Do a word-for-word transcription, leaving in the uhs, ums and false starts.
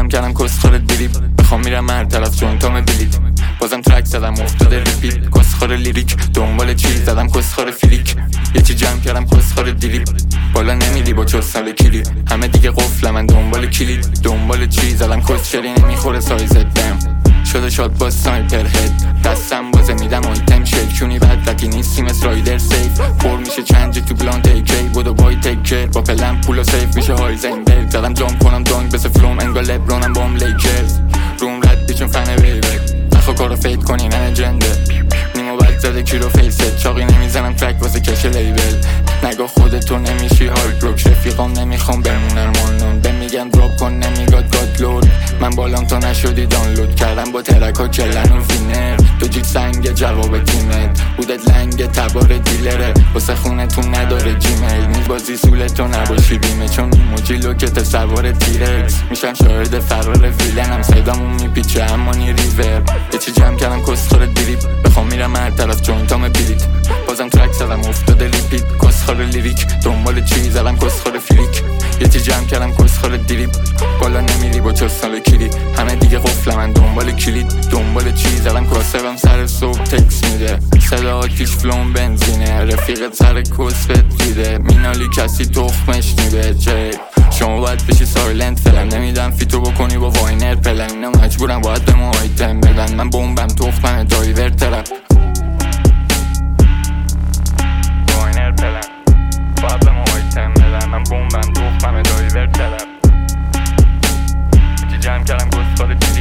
کردم کسخور دیریب، بخوام میرم هر طرف جوینتام بلیت. بازم ترک زدم افتاده ریپیت، کسخور لیریک دنبال چی زدم کسخور فیلیک. یه چی جمع کردم کسخور دیریب، بالا نمیری با چوستال کلی. همه دیگه قفل من دنبال کلید، دنبال چی زدم کسچری نمیخوره سایز دم. شده شاد با سایپر هد، دستم بازه میدم آیتم شلکونی بدلکی نیستی مثل رایدر سیف. پر میشه چند جی تو بلان تیکی، بودو بای تیکر با پلم پولو سیف میشه هایزنبرگ. زدم جام کنم دانگ بس فلوم انگا لبرونم بام لیکرز. روم ردی چون فنه ویبک، نخوا کارو فید کنی نه جنده. نیمو بد زده کی رو فیست، چاقی نمیزنم ترک واسه کش لیبل. نگاه خودتو نمیشی هارد روک، رفیقام نمیخوام بمونن مانون. به میگن دراپ کن نمیگاد گاد لود، من بالام تا نشدی دانلود کردم با ترکا کلن و وینر. دو جیت سنگ جواب تیمت، بودت لنگ تبار دیلره. واسه خونتون نداره جیمیل، میبازی سولتو نباشی بیمه. چون ایموجی لوکت سوار تیرکس، میشم شاهد فرار ویلنم. صدامون میپیچه اما نی ریور. یه چی جمع کردم کسخور دیریب، بخوام میرم هر طرف جوینتام بلیت. بازم ترک زدم افتاده ریپیت، کسخور لیریک دنبال چی زدم کسخور فیلیک. یه چی جمع کردم کسخور دیریب، بالا نمیری با چوستال کلی. همه دیگه قفل من دنبال کلید، دنبال چی زدم کاسبم سر صبح تکس میده. صدا آتیش فلوم بنزینه، رفیقت سر کس بد دیده. مینالی کسی تخمش نیبه جیب، شما باید بشی سایلنت فلم. نمیدم فیتو بکنی با واینر پلن، اینا مجبورم باید به ما آیتم بدن. من بومبم تخمم دایور ترم، واینر پلن باید به ما آیتم بدن. من بومبم تخمم دایور ترم. چی جمع کردم گست کار